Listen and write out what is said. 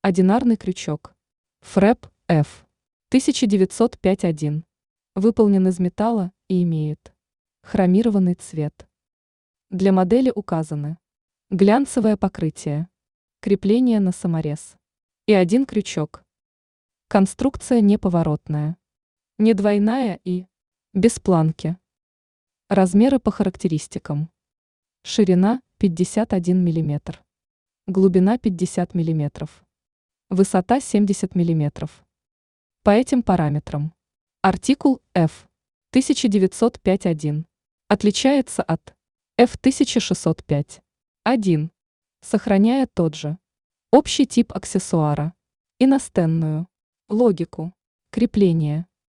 Одинарный крючок. ФРЭП F 1905-1. Выполнен из металла и имеет хромированный цвет. Для модели указаны глянцевое покрытие, крепление на саморез и один крючок. Конструкция неповоротная, не двойная и без планки. Размеры по характеристикам. Ширина 51 мм. Глубина 50 мм. Высота 70 мм. По этим параметрам артикул F 1905-1 отличается от F 1605-1, сохраняя тот же общий тип аксессуара и настенную логику крепления.